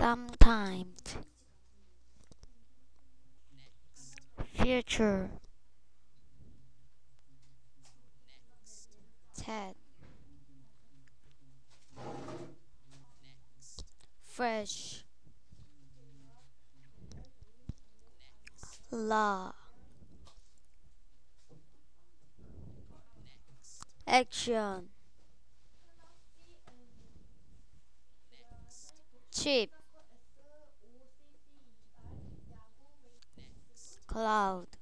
sometimes, future, Ted, fresh, law, action, chip, cloud,